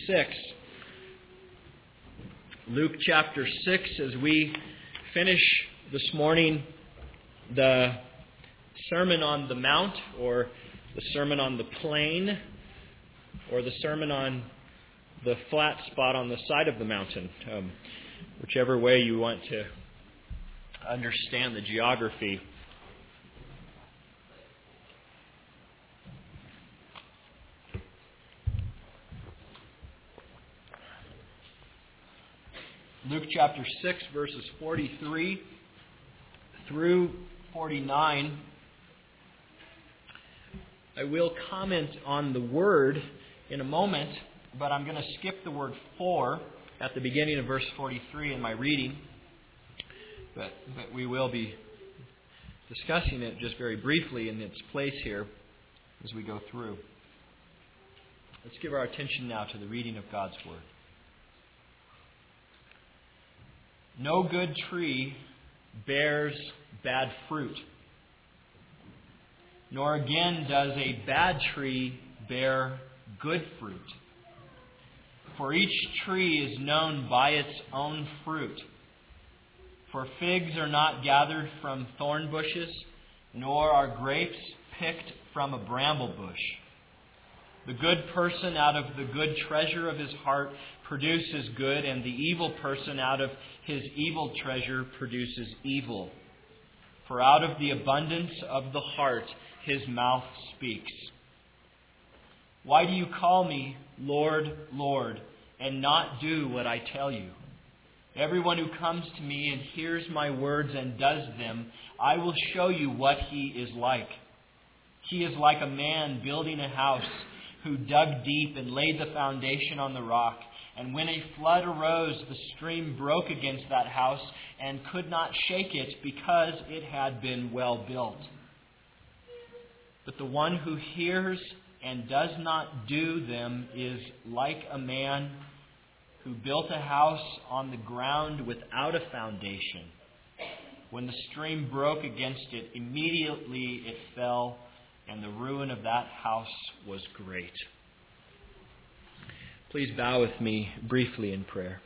6. Luke chapter 6, as we finish this morning the Sermon on the Mount, or the Sermon on the Plain, or the Sermon on the flat spot on the side of the mountain, whichever way you want to understand the geography. Luke chapter 6, verses 43 through 49. I will comment on the word in a moment, but I'm going to skip the word for at the beginning of verse 43 in my reading. But we will be discussing it just very briefly in its place here as we go through. Let's give our attention now to the reading of God's Word. No good tree bears bad fruit, nor again does a bad tree bear good fruit. For each tree is known by its own fruit. For figs are not gathered from thorn bushes, nor are grapes picked from a bramble bush. The good person out of the good treasure of his heart produces good, and the evil person out of his evil treasure produces evil. For out of the abundance of the heart his mouth speaks. Why do you call me Lord, Lord, and not do what I tell you? Everyone who comes to me and hears my words and does them, I will show you what he is like. He is like a man building a house who dug deep and laid the foundation on the rock. And when a flood arose, the stream broke against that house and could not shake it because it had been well built. But the one who hears and does not do them is like a man who built a house on the ground without a foundation. When the stream broke against it, immediately it fell, and the ruin of that house was great. Please bow with me briefly in prayer.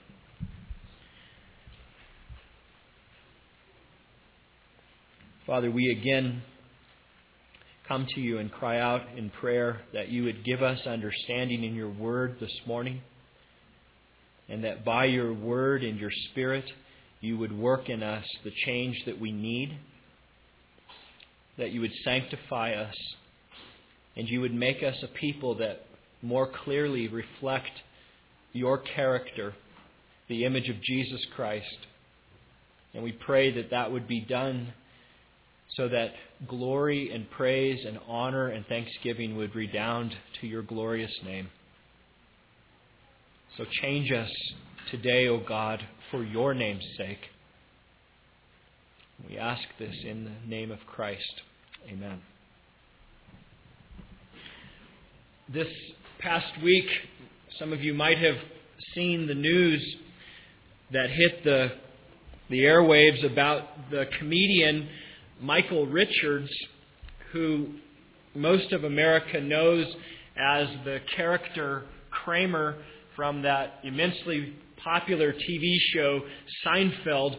Father, we again come to you and cry out in prayer that you would give us understanding in your word this morning, and that by your word and your Spirit you would work in us the change that we need, that you would sanctify us, and you would make us a people that more clearly reflect your character, the image of Jesus Christ. And we pray that that would be done so that glory and praise and honor and thanksgiving would redound to your glorious name. So change us today, O God, for your name's sake. We ask this in the name of Christ. Amen. This past week, some of you might have seen the news that hit the airwaves about the comedian Michael Richards, who most of America knows as the character Kramer from that immensely popular TV show Seinfeld.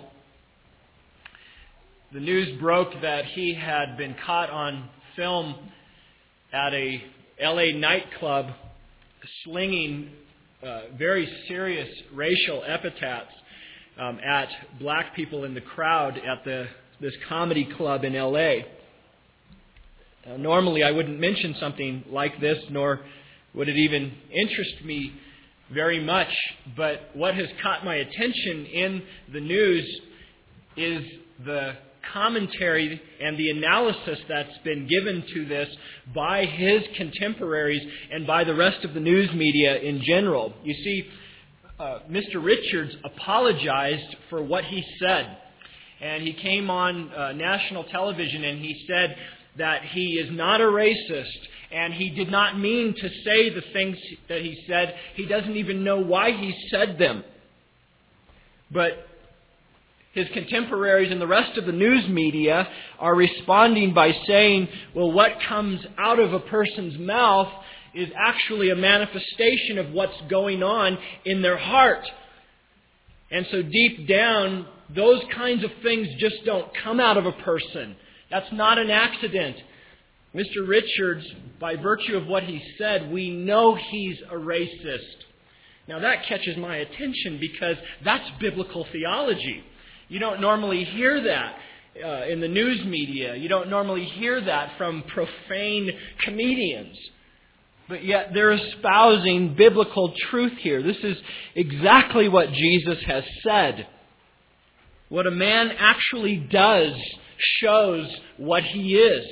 The news broke that he had been caught on film at a LA nightclub slinging very serious racial epithets at black people in the crowd at this comedy club in LA. Normally I wouldn't mention something like this, nor would it even interest me very much, but what has caught my attention in the news is the commentary and the analysis that's been given to this by his contemporaries and by the rest of the news media in general. You see, Mr. Richards apologized for what he said. And he came on national television and he said that he is not a racist and he did not mean to say the things that he said. He doesn't even know why he said them. But his contemporaries and the rest of the news media are responding by saying, well, what comes out of a person's mouth is actually a manifestation of what's going on in their heart. And so deep down, those kinds of things just don't come out of a person. That's not an accident. Mr. Richards, by virtue of what he said, we know he's a racist. Now that catches my attention because that's biblical theology. You don't normally hear that in the news media. You don't normally hear that from profane comedians. But yet they're espousing biblical truth here. This is exactly what Jesus has said. What a man actually does shows what he is.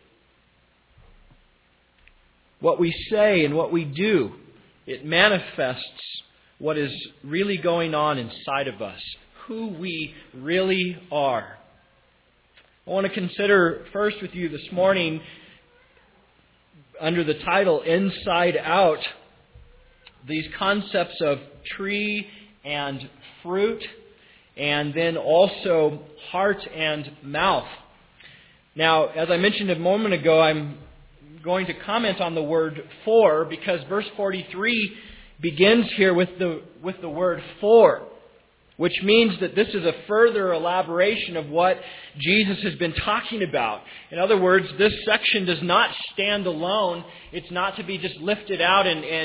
What we say and what we do, it manifests what is really going on inside of us, who we really are. I want to consider first with you this morning, under the title Inside Out, these concepts of tree and fruit, and then also heart and mouth. Now, as I mentioned a moment ago, I'm going to comment on the word for, because verse 43 begins here with the word for, which means that this is a further elaboration of what Jesus has been talking about. In other words, this section does not stand alone. It's not to be just lifted out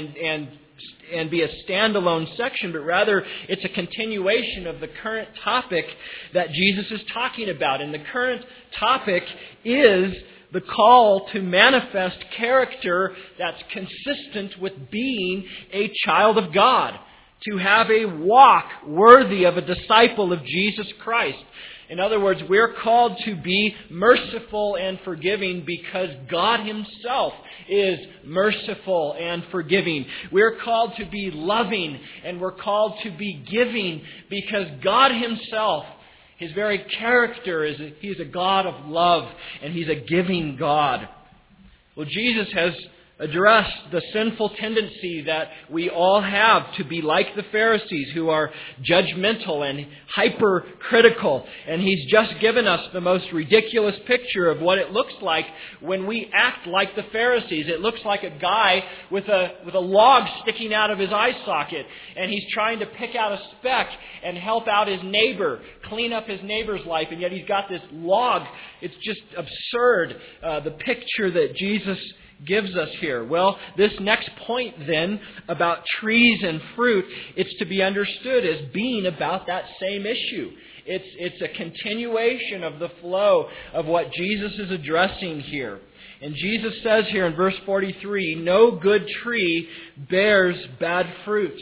and be a standalone section, but rather it's a continuation of the current topic that Jesus is talking about. And the current topic is the call to manifest character that's consistent with being a child of God, to have a walk worthy of a disciple of Jesus Christ. In other words, we're called to be merciful and forgiving because God Himself is merciful and forgiving. We're called to be loving and we're called to be giving because God Himself, His very character is He's a God of love and He's a giving God. Well, Jesus has addressed the sinful tendency that we all have to be like the Pharisees, who are judgmental and hypercritical. And He's just given us the most ridiculous picture of what it looks like when we act like the Pharisees. It looks like a guy with a log sticking out of his eye socket, and he's trying to pick out a speck and help out his neighbor, clean up his neighbor's life, and yet he's got this log. It's just absurd, the picture that Jesus gives us here. Well, this next point then about trees and fruit, it's to be understood as being about that same issue. It's a continuation of the flow of what Jesus is addressing here. And Jesus says here in verse 43, "No good tree bears bad fruit,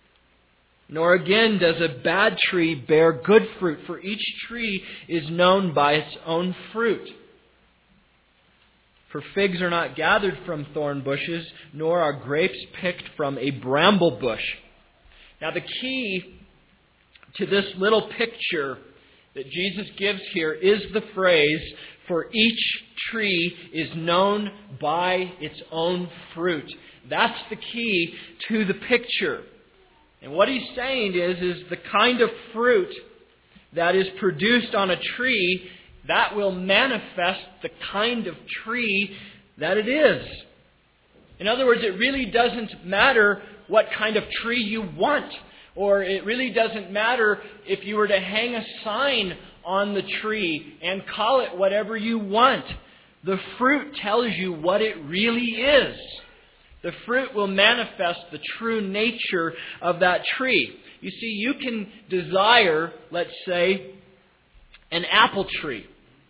nor again does a bad tree bear good fruit, for each tree is known by its own fruit. For figs are not gathered from thorn bushes, nor are grapes picked from a bramble bush." Now the key to this little picture that Jesus gives here is the phrase, "For each tree is known by its own fruit." That's the key to the picture. And what He's saying is the kind of fruit that is produced on a tree, that will manifest the kind of tree that it is. In other words, it really doesn't matter what kind of tree you want, or it really doesn't matter if you were to hang a sign on the tree and call it whatever you want. The fruit tells you what it really is. The fruit will manifest the true nature of that tree. You see, you can desire, let's say, an apple tree.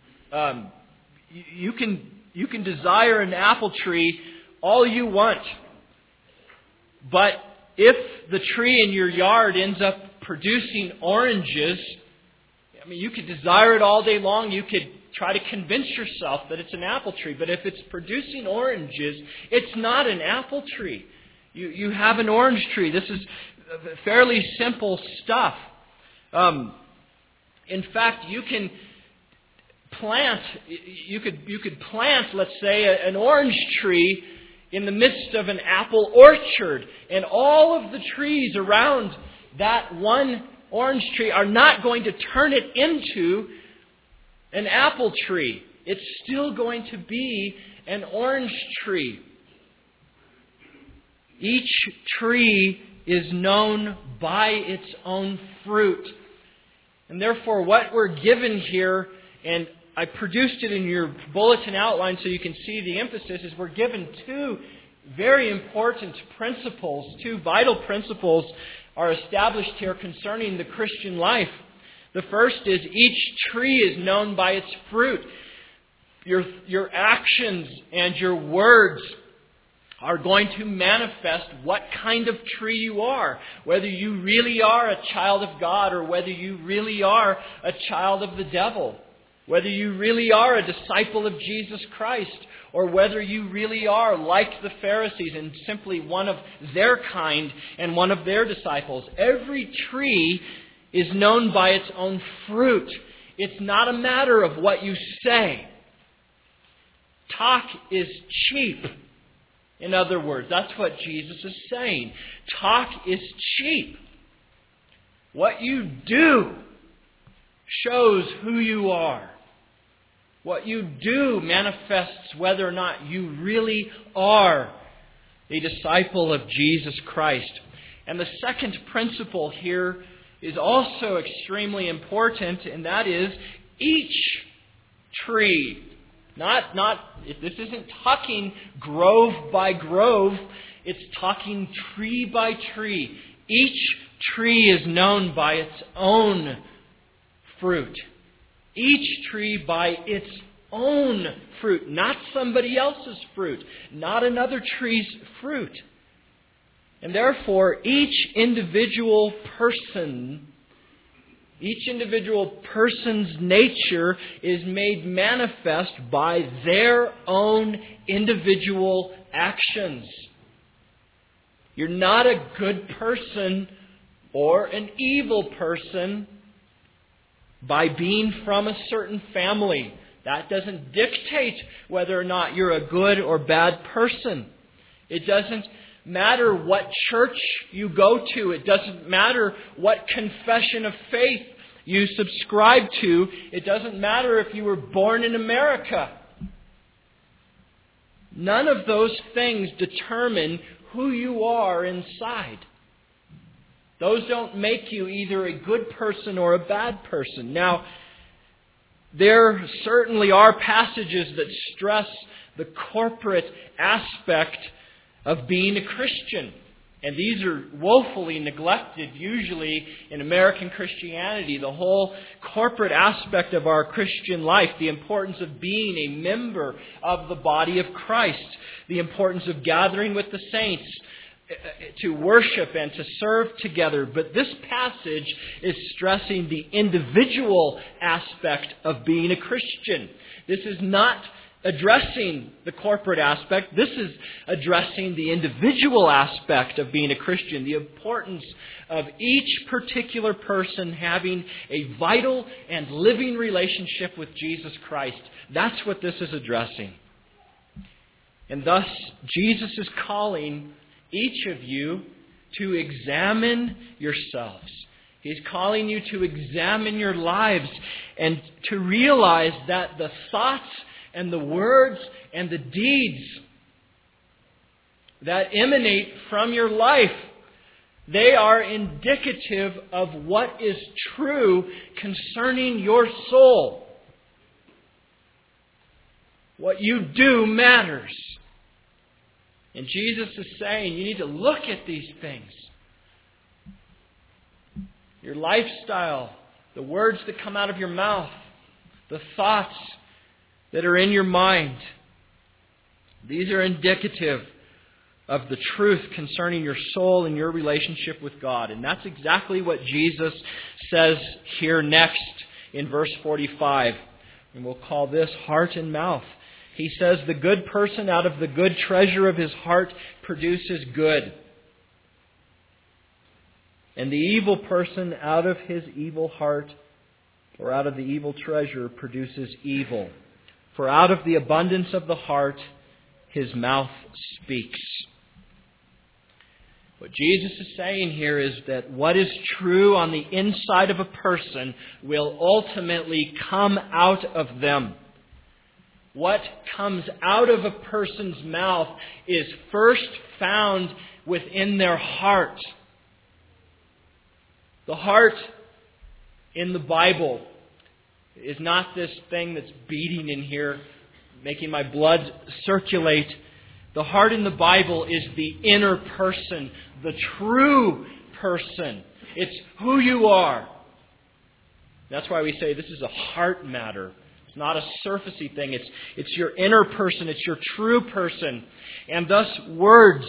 You can desire an apple tree all you want. But if the tree in your yard ends up producing oranges, you could desire it all day long. You could try to convince yourself that it's an apple tree. But if it's producing oranges, it's not an apple tree. You have an orange tree. This is fairly simple stuff. In fact, you could plant, let's say, an orange tree in the midst of an apple orchard, and all of the trees around that one orange tree are not going to turn it into an apple tree. It's still going to be an orange tree. Each tree is known by its own fruit. And therefore, what we're given here, and I produced it in your bulletin outline so you can see the emphasis, is we're given two very important principles, two vital principles are established here concerning the Christian life. The first is each tree is known by its fruit. Your actions and your words are going to manifest what kind of tree you are. Whether you really are a child of God or whether you really are a child of the devil. Whether you really are a disciple of Jesus Christ or whether you really are like the Pharisees and simply one of their kind and one of their disciples. Every tree is known by its own fruit. It's not a matter of what you say. Talk is cheap. In other words, that's what Jesus is saying. Talk is cheap. What you do shows who you are. What you do manifests whether or not you really are a disciple of Jesus Christ. And the second principle here is also extremely important, and that is each tree. This isn't talking grove by grove. It's talking tree by tree. Each tree is known by its own fruit. Each tree by its own fruit. Not somebody else's fruit. Not another tree's fruit. And therefore, each individual person's nature is made manifest by their own individual actions. You're not a good person or an evil person by being from a certain family. That doesn't dictate whether or not you're a good or bad person. It doesn't matter what church you go to. It doesn't matter what confession of faith you subscribe to. It doesn't matter if you were born in America. None of those things determine who you are inside. Those don't make you either a good person or a bad person. Now, there certainly are passages that stress the corporate aspect of being a Christian. And these are woefully neglected usually in American Christianity. The whole corporate aspect of our Christian life, the importance of being a member of the body of Christ, the importance of gathering with the saints to worship and to serve together. But this passage is stressing the individual aspect of being a Christian. This is not addressing the corporate aspect. This is addressing the individual aspect of being a Christian. The importance of each particular person having a vital and living relationship with Jesus Christ. That's what this is addressing. And thus, Jesus is calling each of you to examine yourselves. He's calling you to examine your lives and to realize that the thoughts and the words and the deeds that emanate from your life, they are indicative of what is true concerning your soul. What you do matters. And Jesus is saying you need to look at these things. Your lifestyle, the words that come out of your mouth, the thoughts that are in your mind. These are indicative of the truth concerning your soul and your relationship with God. And that's exactly what Jesus says here next in verse 45. And we'll call this heart and mouth. He says, the good person out of the good treasure of his heart produces good. And the evil person out of his evil heart or out of the evil treasure produces evil. For out of the abundance of the heart, his mouth speaks. What Jesus is saying here is that what is true on the inside of a person will ultimately come out of them. what comes out of a person's mouth is first found within their heart. The heart in the Bible is not this thing that's beating in here, making my blood circulate. The heart in the Bible is the inner person, the true person. It's who you are. That's why we say this is a heart matter. It's not a surfacey thing. It's your inner person. It's your true person. And thus words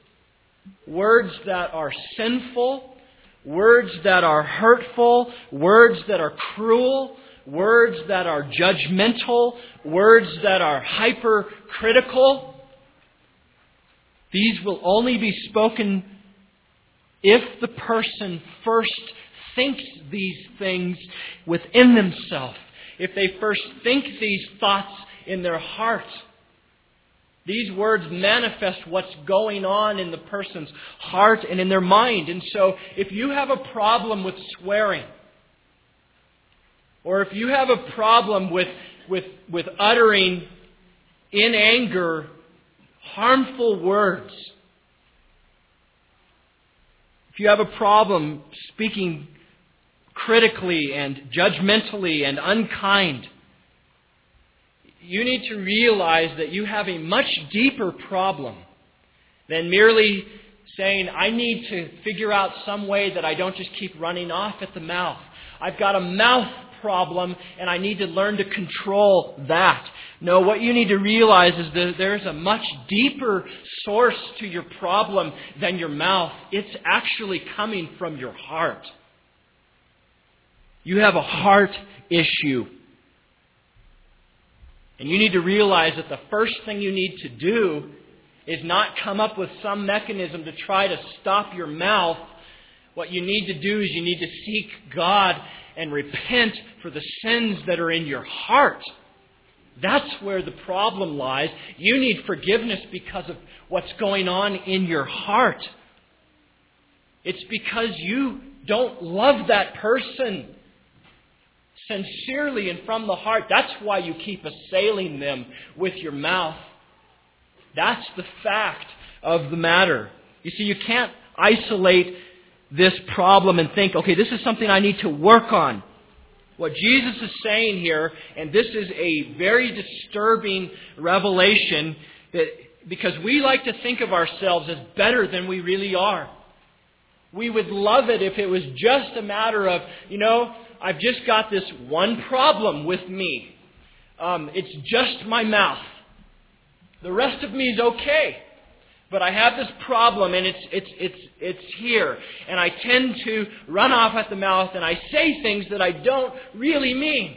that are sinful, words that are hurtful, words that are cruel, words that are judgmental, words that are hypercritical, these will only be spoken if the person first thinks these things within themselves. If they first think these thoughts in their heart. These words manifest what's going on in the person's heart and in their mind. And so if you have a problem with swearing, or if you have a problem with uttering in anger harmful words, if you have a problem speaking critically and judgmentally and unkind, you need to realize that you have a much deeper problem than merely saying, I need to figure out some way that I don't just keep running off at the mouth. I've got a mouth problem and I need to learn to control that. No, what you need to realize is that there's a much deeper source to your problem than your mouth. It's actually coming from your heart. You have a heart issue. And you need to realize that the first thing you need to do is not come up with some mechanism to try to stop your mouth. What you need to do is you need to seek God and repent for the sins that are in your heart. That's where the problem lies. You need forgiveness because of what's going on in your heart. It's because you don't love that person sincerely and from the heart. That's why you keep assailing them with your mouth. That's the fact of the matter. You see, you can't isolate this problem and think, okay, this is something I need to work on. What Jesus is saying here, and this is a very disturbing revelation, that because we like to think of ourselves as better than we really are. We would love it if it was just a matter of, I've just got this one problem with me. It's just my mouth. The rest of me is okay. But I have this problem and it's here. And I tend to run off at the mouth and I say things that I don't really mean.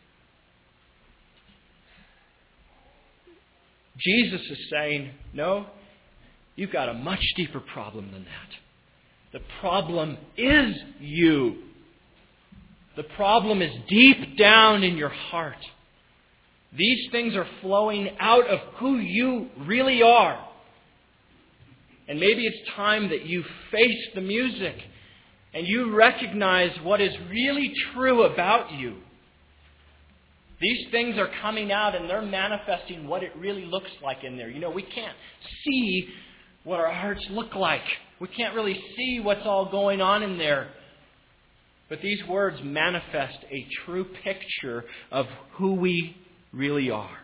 Jesus is saying, no, you've got a much deeper problem than that. The problem is you. The problem is deep down in your heart. These things are flowing out of who you really are. And maybe it's time that you face the music and you recognize what is really true about you. These things are coming out and they're manifesting what it really looks like in there. We can't see what our hearts look like. We can't really see what's all going on in there. But these words manifest a true picture of who we really are.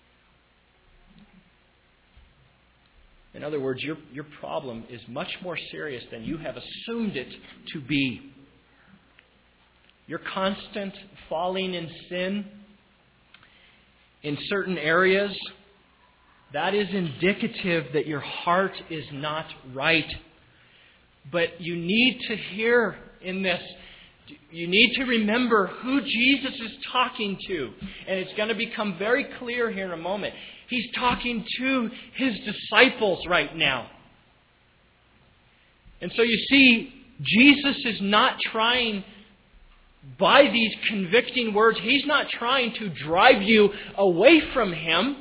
In other words, your problem is much more serious than you have assumed it to be. Your constant falling in sin in certain areas, that is indicative that your heart is not right. But you need to hear in this, you need to remember who Jesus is talking to. And it's going to become very clear here in a moment. He's talking to His disciples right now. And so you see, Jesus is not trying, by these convicting words, He's not trying to drive you away from Him.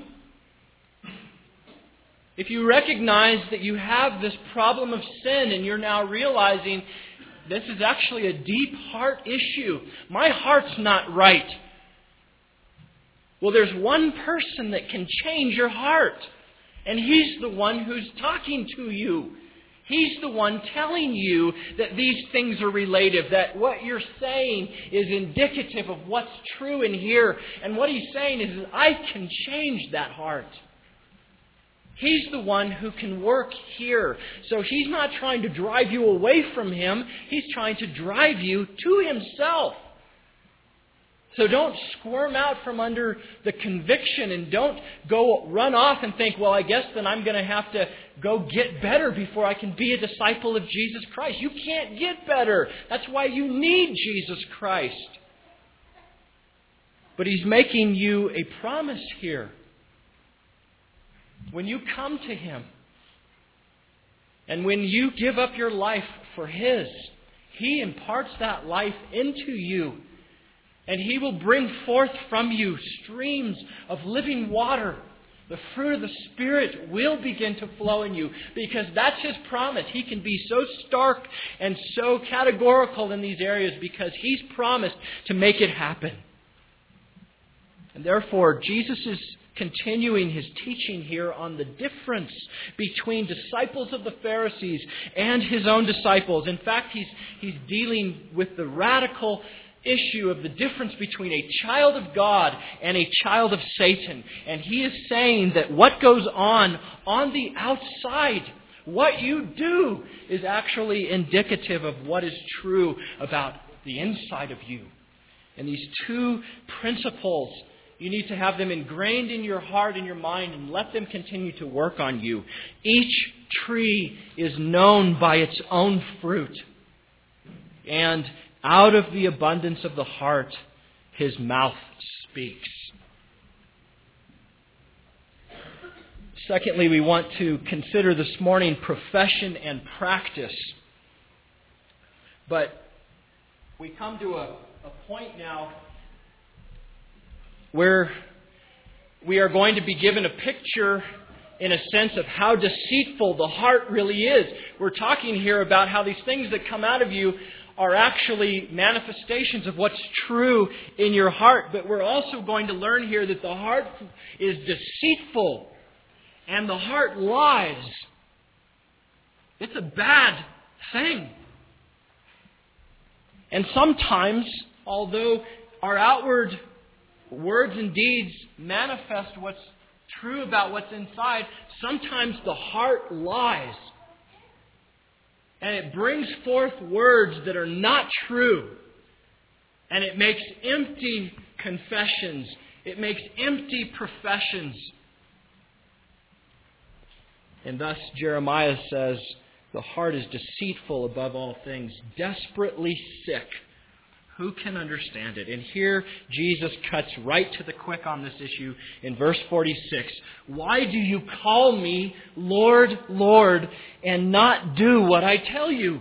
If you recognize that you have this problem of sin and you're now realizing this is actually a deep heart issue. My heart's not right. Well, there's one person that can change your heart. And He's the one who's talking to you. He's the one telling you that these things are related, that what you're saying is indicative of what's true in here. And what He's saying is, I can change that heart. He's the one who can work here. So He's not trying to drive you away from Him. He's trying to drive you to Himself. So don't squirm out from under the conviction and don't go run off and think, well, I guess then I'm going to have to go get better before I can be a disciple of Jesus Christ. You can't get better. That's why you need Jesus Christ. But He's making you a promise here. When you come to Him and when you give up your life for His, He imparts that life into you. And He will bring forth from you streams of living water. The fruit of the Spirit will begin to flow in you because that's His promise. He can be so stark and so categorical in these areas because He's promised to make it happen. And therefore, Jesus is continuing His teaching here on the difference between disciples of the Pharisees and His own disciples. In fact, He's dealing with the radical issue of the difference between a child of God and a child of Satan. And He is saying that what goes on the outside, what you do, is actually indicative of what is true about the inside of you. And these two principles, you need to have them ingrained in your heart and your mind and let them continue to work on you. Each tree is known by its own fruit. And out of the abundance of the heart, his mouth speaks. Secondly, we want to consider this morning profession and practice. But we come to a point now where we are going to be given a picture, in a sense, of how deceitful the heart really is. We're talking here about how these things that come out of you are actually manifestations of what's true in your heart. But we're also going to learn here that the heart is deceitful and the heart lies. It's a bad thing. And sometimes, although our outward words and deeds manifest what's true about what's inside, sometimes the heart lies. And it brings forth words that are not true. And it makes empty confessions. It makes empty professions. And thus Jeremiah says, the heart is deceitful above all things, desperately sick. Who can understand it? And here Jesus cuts right to the quick on this issue in verse 46. Why do you call me Lord, Lord, and not do what I tell you?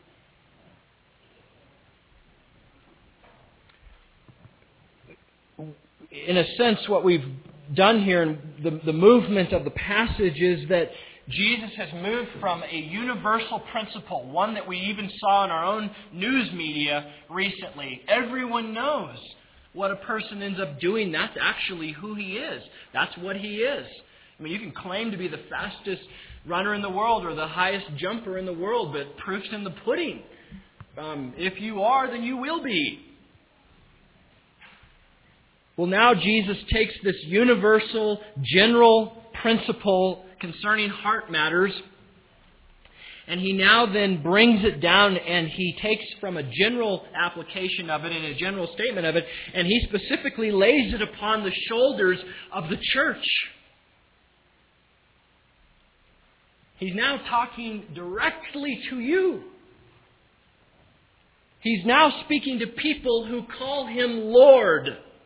In a sense, what we've done here in the movement of the passage is that Jesus has moved from a universal principle, one that we even saw in our own news media recently. Everyone knows what a person ends up doing. That's actually who he is. That's what he is. I mean, you can claim to be the fastest runner in the world or the highest jumper in the world, but proof's in the pudding. If you are, then you will be. Well, now Jesus takes this universal, general principle concerning heart matters, and he now then brings it down and he takes from a general application of it and a general statement of it, and he specifically lays it upon the shoulders of the church. He's now talking directly to you. He's now speaking to people who call him Lord.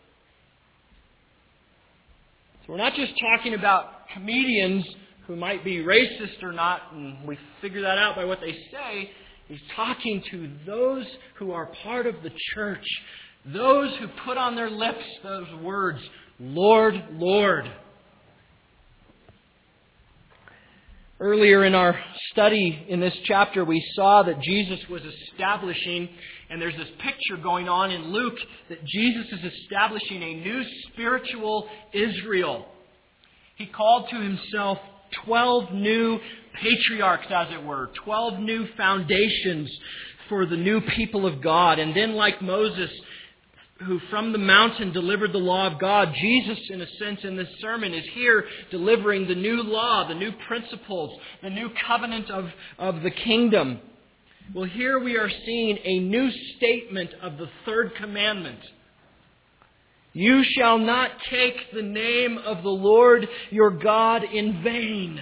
So we're not just talking about comedians who might be racist or not, and we figure that out by what they say. He's talking to those who are part of the church, those who put on their lips those words, Lord, Lord. Earlier in our study in this chapter, we saw that Jesus was establishing, and there's this picture going on in Luke, that Jesus is establishing a new spiritual Israel. He called to himself 12 new patriarchs, as it were, 12 new foundations for the new people of God. And then, like Moses, who from the mountain delivered the law of God, Jesus, in a sense, in this sermon is here delivering the new law, the new principles, the new covenant of the kingdom. Well, here we are seeing a new statement of the third commandment. You shall not take the name of the Lord your God in vain.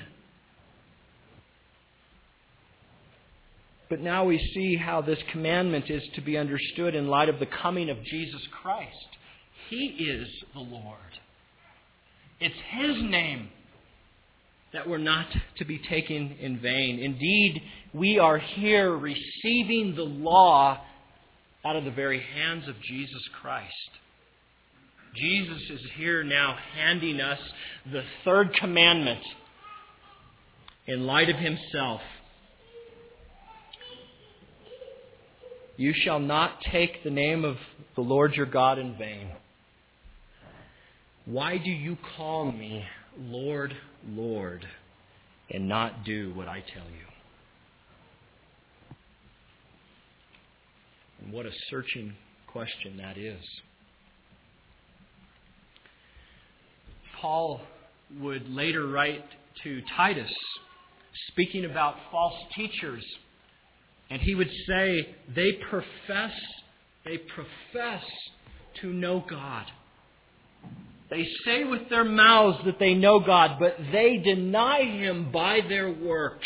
But now we see how this commandment is to be understood in light of the coming of Jesus Christ. He is the Lord. It's His name that we're not to be taken in vain. Indeed, we are here receiving the law out of the very hands of Jesus Christ. Jesus is here now handing us the third commandment in light of Himself. You shall not take the name of the Lord your God in vain. Why do you call me Lord, Lord, and not do what I tell you? And what a searching question that is. Paul would later write to Titus, speaking about false teachers, and he would say, they profess to know God. They say with their mouths that they know God, but they deny Him by their works.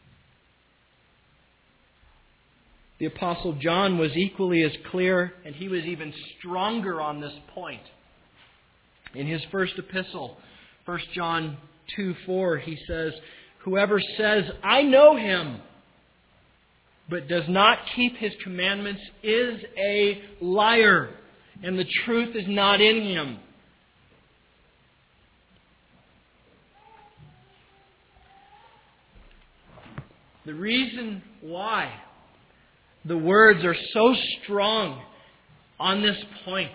The Apostle John was equally as clear, and he was even stronger on this point. In his first epistle, 1 John 2:4, he says, whoever says, I know Him, but does not keep His commandments is a liar, and the truth is not in him. The reason why the words are so strong on this point,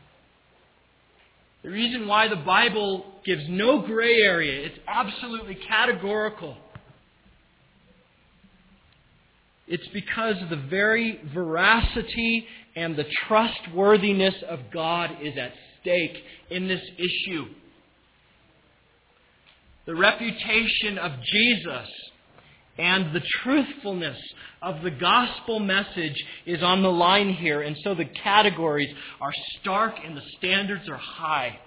the reason why the Bible gives no gray area, it's absolutely categorical. It's because the very veracity and the trustworthiness of God is at stake in this issue. The reputation of Jesus and the truthfulness of the gospel message is on the line here. And so the categories are stark and the standards are high.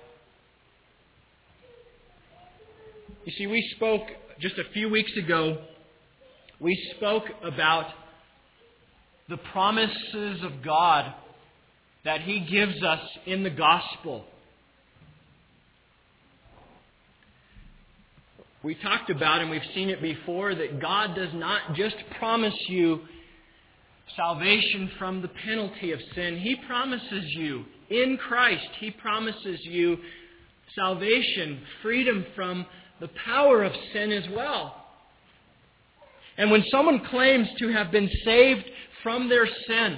You see, we spoke just a few weeks ago, we spoke about the promises of God that He gives us in the gospel. We talked about, and we've seen it before, that God does not just promise you salvation from the penalty of sin. He promises you, in Christ, He promises you salvation, freedom from the power of sin as well. And when someone claims to have been saved from their sin,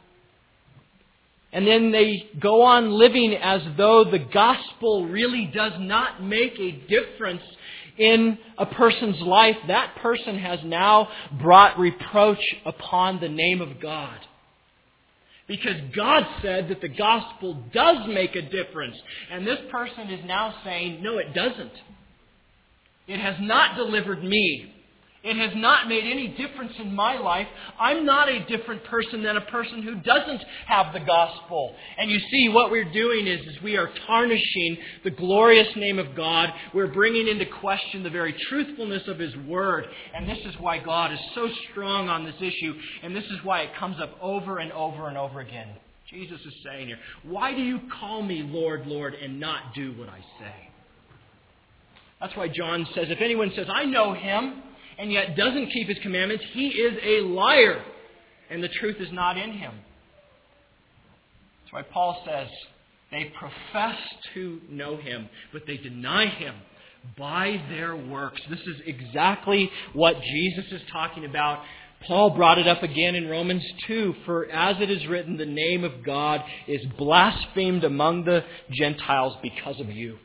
and then they go on living as though the gospel really does not make a difference in a person's life, that person has now brought reproach upon the name of God. Because God said that the gospel does make a difference. And this person is now saying, no, it doesn't. It has not delivered me. It has not made any difference in my life. I'm not a different person than a person who doesn't have the gospel. And you see, what we're doing is we are tarnishing the glorious name of God. We're bringing into question the very truthfulness of His Word. And this is why God is so strong on this issue. And this is why it comes up over and over and over again. Jesus is saying here, why do you call me Lord, Lord, and not do what I say? That's why John says, if anyone says, I know Him, and yet doesn't keep His commandments, he is a liar, and the truth is not in him. That's why Paul says they profess to know Him, but they deny Him by their works. This is exactly what Jesus is talking about. Paul brought it up again in Romans 2. For as it is written, the name of God is blasphemed among the Gentiles because of you.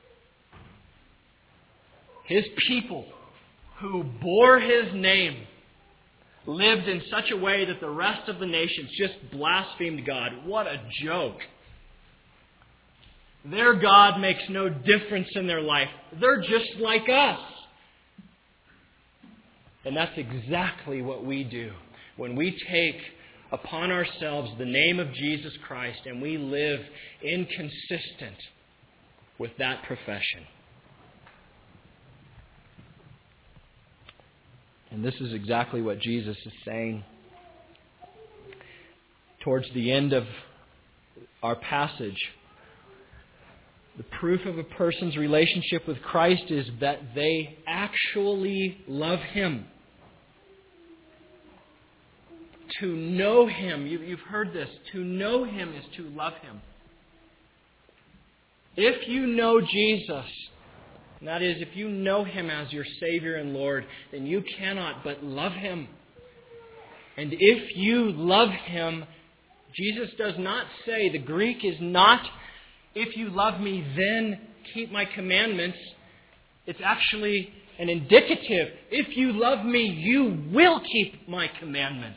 His people who bore His name lived in such a way that the rest of the nations just blasphemed God. What a joke. Their God makes no difference in their life. They're just like us. And that's exactly what we do when we take upon ourselves the name of Jesus Christ and we live inconsistent with that profession. And this is exactly what Jesus is saying towards the end of our passage. The proof of a person's relationship with Christ is that they actually love Him. To know Him, you've heard this, to know Him is to love Him. If you know Jesus, and that is, if you know Him as your Savior and Lord, then you cannot but love Him. And if you love Him, Jesus does not say, the Greek is not, if you love me, then keep my commandments. It's actually an indicative. If you love me, you will keep my commandments.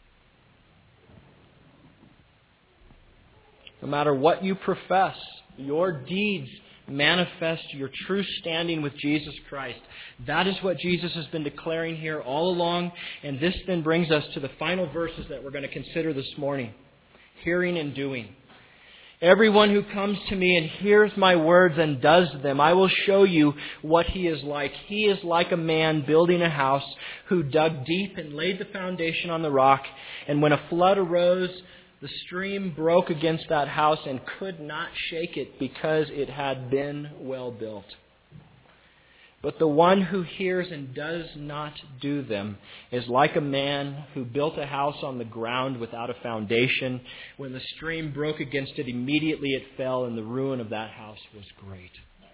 No matter what you profess, your deeds manifest your true standing with Jesus Christ. That is what Jesus has been declaring here all along. And this then brings us to the final verses that we're going to consider this morning. Hearing and doing. Everyone who comes to me and hears my words and does them, I will show you what he is like. He is like a man building a house who dug deep and laid the foundation on the rock. And when a flood arose, the stream broke against that house and could not shake it because it had been well built. But the one who hears and does not do them is like a man who built a house on the ground without a foundation. When the stream broke against it, immediately it fell, and the ruin of that house was great.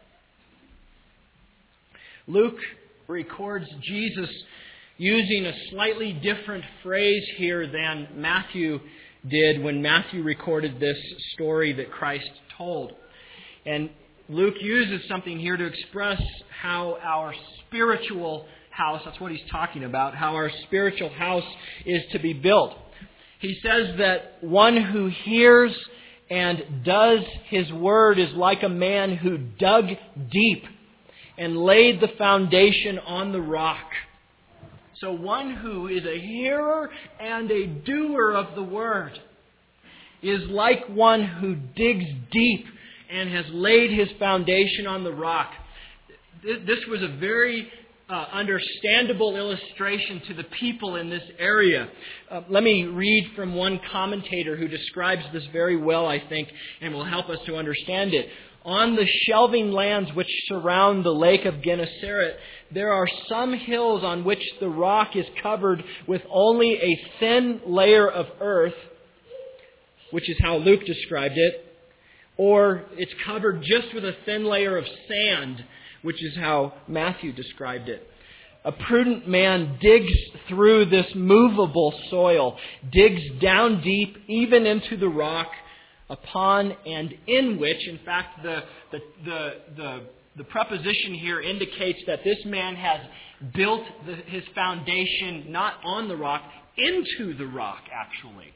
Luke records Jesus using a slightly different phrase here than Matthew did when Matthew recorded this story that Christ told. And Luke uses something here to express how our spiritual house, that's what he's talking about, how our spiritual house is to be built. He says that one who hears and does His word is like a man who dug deep and laid the foundation on the rock. So one who is a hearer and a doer of the word is like one who digs deep and has laid his foundation on the rock. This was a very understandable illustration to the people in this area. Let me read from one commentator who describes this very well, I think, and will help us to understand it. On the shelving lands which surround the lake of Gennesaret, there are some hills on which the rock is covered with only a thin layer of earth, which is how Luke described it, or it's covered just with a thin layer of sand, which is how Matthew described it. A prudent man digs through this movable soil, digs down deep, even into the rock, upon and in which, in fact, the preposition here indicates that this man has built his foundation not on the rock, into the rock, actually.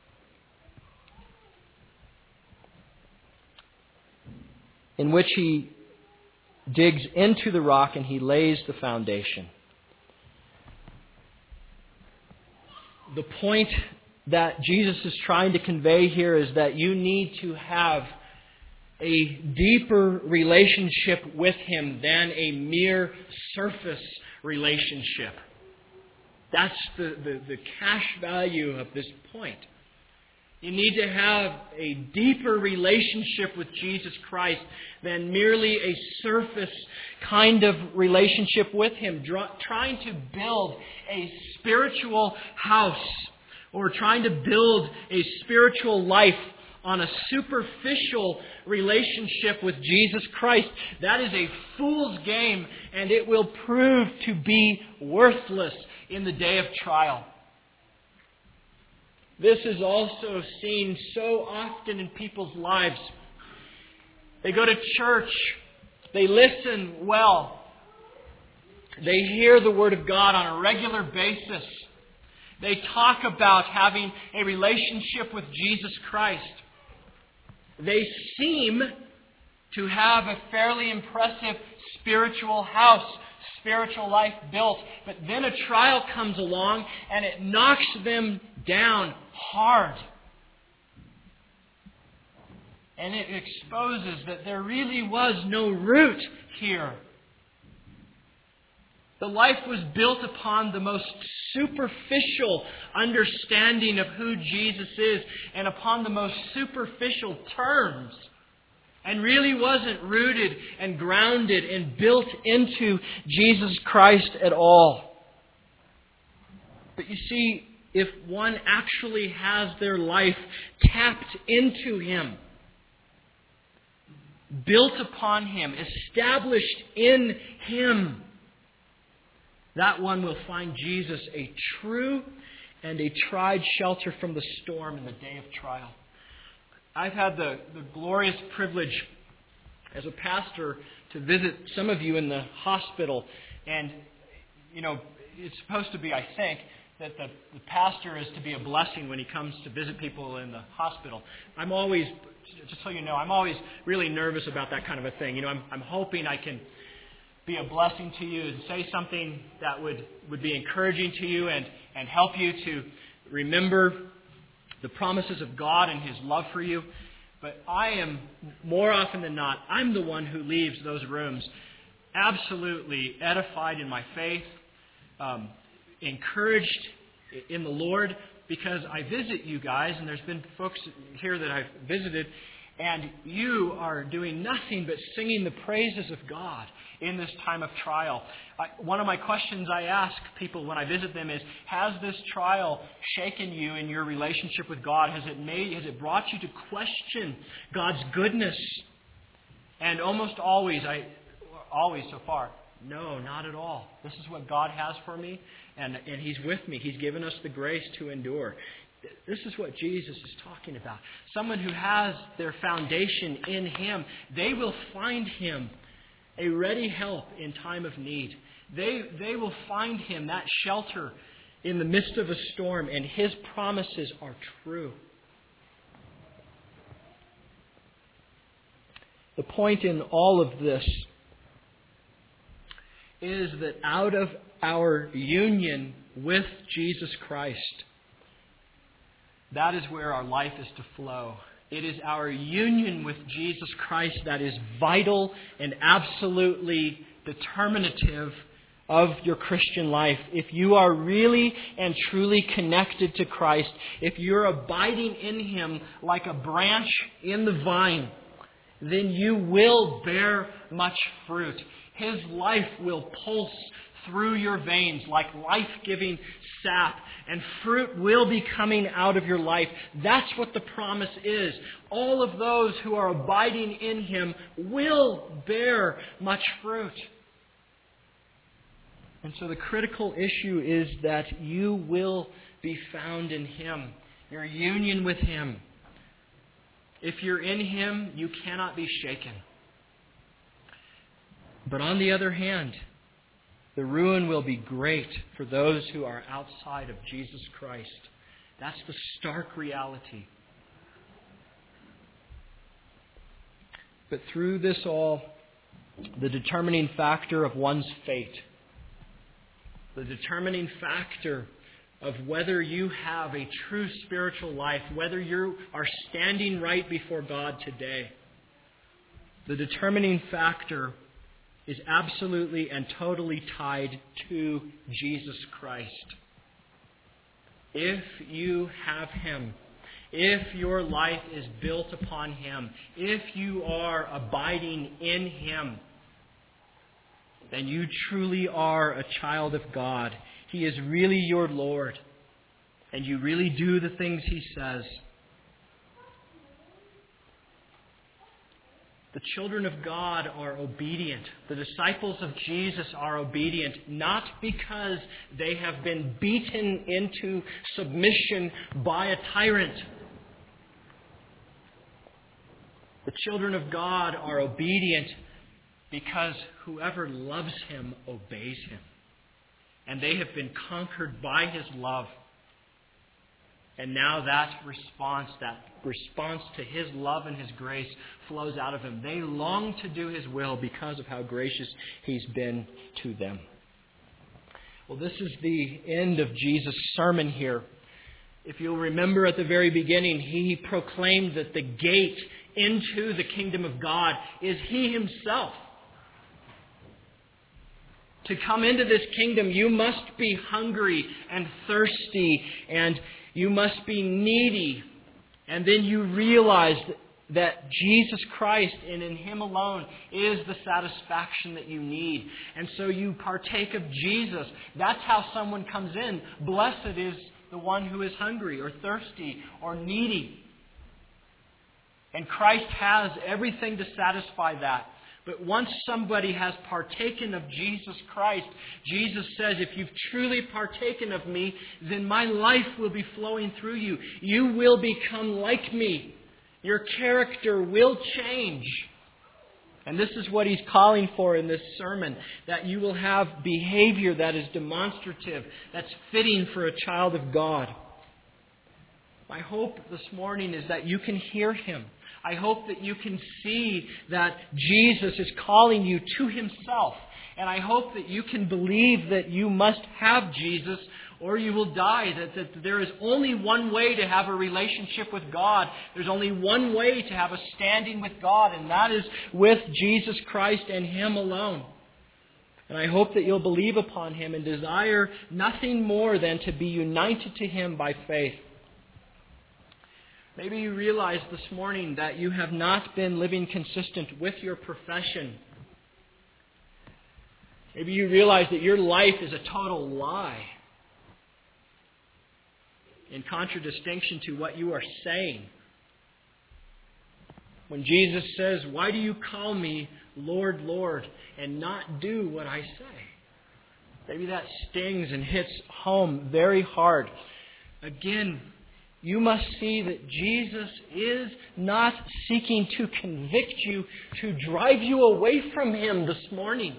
In which he digs into the rock and he lays the foundation. The point that Jesus is trying to convey here is that you need to have a deeper relationship with Him than a mere surface relationship. That's the cash value of this point. You need to have a deeper relationship with Jesus Christ than merely a surface kind of relationship with Him. Trying to build a spiritual house or trying to build a spiritual life on a superficial relationship with Jesus Christ, that is a fool's game, and it will prove to be worthless in the day of trial. This is also seen so often in people's lives. They go to church, they listen well, they hear the Word of God on a regular basis. They talk about having a relationship with Jesus Christ. They seem to have a fairly impressive spiritual house, spiritual life built. But then a trial comes along and it knocks them down hard. And it exposes that there really was no root here. The life was built upon the most superficial understanding of who Jesus is and upon the most superficial terms, and really wasn't rooted and grounded and built into Jesus Christ at all. But you see, if one actually has their life tapped into Him, built upon Him, established in Him, that one will find Jesus a true and a tried shelter from the storm in the day of trial. I've had the glorious privilege as a pastor to visit some of you in the hospital. And, it's supposed to be, I think, that the pastor is to be a blessing when he comes to visit people in the hospital. I'm always, just so you know, I'm always really nervous about that kind of a thing. I'm hoping I can be a blessing to you and say something that would be encouraging to you and help you to remember the promises of God and His love for you. But I am, more often than not, I'm the one who leaves those rooms absolutely edified in my faith, encouraged in the Lord, because I visit you guys, and there's been folks here that I've visited, and you are doing nothing but singing the praises of God in this time of trial. One of my questions I ask people when I visit them is, has this trial shaken you in your relationship with God? Has it brought you to question God's goodness? And almost always so far, no, not at all. This is what God has for me, and He's with me. He's given us the grace to endure. This is what Jesus is talking about. Someone who has their foundation in Him, they will find Him a ready help in time of need. They will find Him that shelter in the midst of a storm, and His promises are true. The point in all of this is that out of our union with Jesus Christ, that is where our life is to flow. It is our union with Jesus Christ that is vital and absolutely determinative of your Christian life. If you are really and truly connected to Christ, if you're abiding in Him like a branch in the vine, then you will bear much fruit. His life will pulse through your veins like life-giving sap, and fruit will be coming out of your life. That's what the promise is. All of those who are abiding in Him will bear much fruit. And so the critical issue is that you will be found in Him, your union with Him. If you're in Him, you cannot be shaken. But on the other hand, the ruin will be great for those who are outside of Jesus Christ. That's the stark reality. But through this all, the determining factor of one's fate, the determining factor of whether you have a true spiritual life, whether you are standing right before God today, the determining factor is absolutely and totally tied to Jesus Christ. If you have Him, if your life is built upon Him, if you are abiding in Him, then you truly are a child of God. He is really your Lord, and you really do the things He says. The children of God are obedient. The disciples of Jesus are obedient, not because they have been beaten into submission by a tyrant. The children of God are obedient because whoever loves Him obeys Him. And they have been conquered by His love. And now that response to His love and His grace flows out of them. They long to do His will because of how gracious He's been to them. Well, this is the end of Jesus' sermon here. If you'll remember at the very beginning, He proclaimed that the gate into the kingdom of God is He Himself. To come into this kingdom, you must be hungry and thirsty, and you must be needy. And then you realize that Jesus Christ and in Him alone is the satisfaction that you need. And so you partake of Jesus. That's how someone comes in. Blessed is the one who is hungry or thirsty or needy. And Christ has everything to satisfy that. But once somebody has partaken of Jesus Christ, Jesus says, if you've truly partaken of me, then my life will be flowing through you. You will become like me. Your character will change. And this is what He's calling for in this sermon, that you will have behavior that is demonstrative, that's fitting for a child of God. My hope this morning is that you can hear Him. I hope that you can see that Jesus is calling you to Himself. And I hope that you can believe that you must have Jesus or you will die. That there is only one way to have a relationship with God. There's only one way to have a standing with God, and that is with Jesus Christ and Him alone. And I hope that you'll believe upon Him and desire nothing more than to be united to Him by faith. Maybe you realize this morning that you have not been living consistent with your profession. Maybe you realize that your life is a total lie, in contradistinction to what you are saying. When Jesus says, "Why do you call me Lord, Lord, and not do what I say?" Maybe that stings and hits home very hard. Again, you must see that Jesus is not seeking to convict you, to drive you away from Him this morning.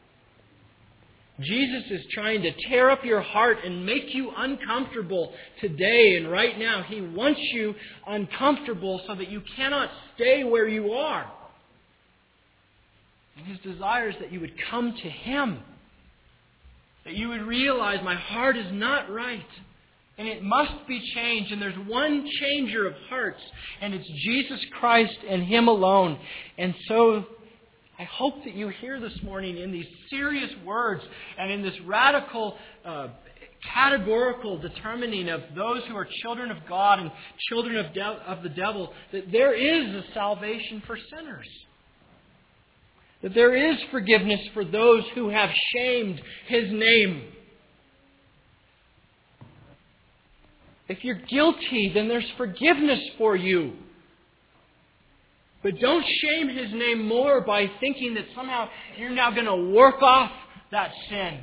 Jesus is trying to tear up your heart and make you uncomfortable today and right now. He wants you uncomfortable so that you cannot stay where you are. And His desire is that you would come to Him. That you would realize my heart is not right. And it must be changed. And there's one changer of hearts. And it's Jesus Christ and Him alone. And so I hope that you hear this morning in these serious words and in this radical, categorical determining of those who are children of God and children of the devil, that there is a salvation for sinners. That there is forgiveness for those who have shamed His name. If you're guilty, then there's forgiveness for you. But don't shame His name more by thinking that somehow you're now going to work off that sin.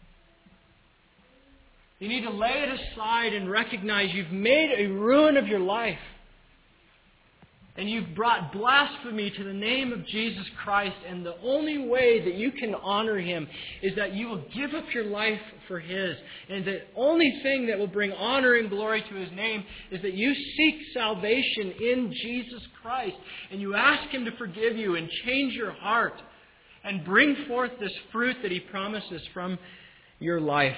You need to lay it aside and recognize you've made a ruin of your life. And you've brought blasphemy to the name of Jesus Christ. And the only way that you can honor Him is that you will give up your life for His. And the only thing that will bring honor and glory to His name is that you seek salvation in Jesus Christ. And you ask Him to forgive you and change your heart. And bring forth this fruit that He promises from your life.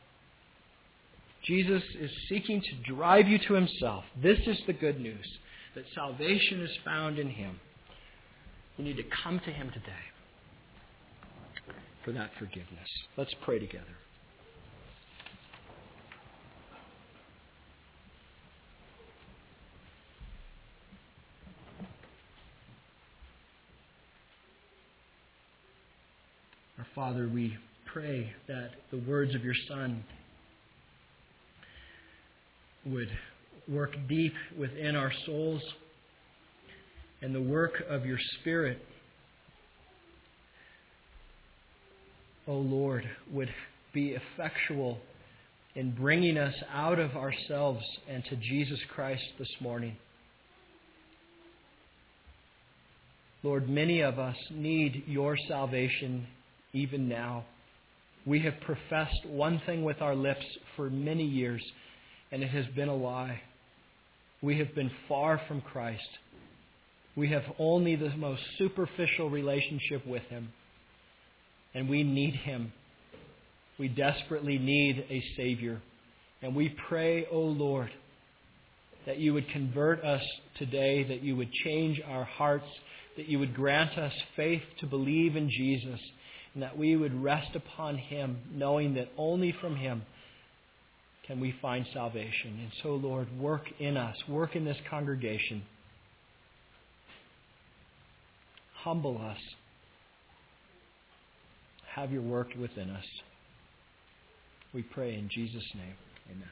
Jesus is seeking to drive you to Himself. This is the good news. That salvation is found in Him. You need to come to Him today for that forgiveness. Let's pray together. Our Father, we pray that the words of Your Son would work deep within our souls and the work of your Spirit, O Lord, would be effectual in bringing us out of ourselves and to Jesus Christ this morning. Lord, many of us need your salvation even now. We have professed one thing with our lips for many years, and it has been a lie. We have been far from Christ. We have only the most superficial relationship with Him, and we need Him. We desperately need a Savior. And we pray, O Lord, that you would convert us today, that you would change our hearts, that you would grant us faith to believe in Jesus, and that we would rest upon Him, knowing that only from Him can we find salvation. And so, Lord, work in us, work in this congregation. Humble us. Have your work within us. We pray in Jesus' name. Amen.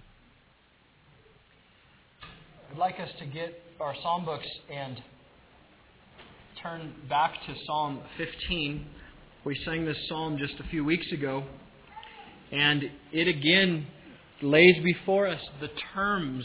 I'd like us to get our psalm books and turn back to Psalm 15. We sang this psalm just a few weeks ago, and it again lays before us the terms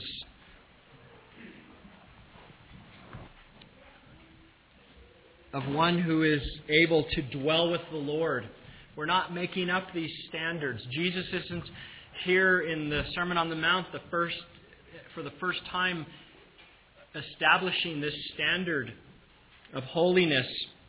of one who is able to dwell with the Lord. We're not making up these standards. Jesus isn't here in the Sermon on the Mount for the first time establishing this standard of holiness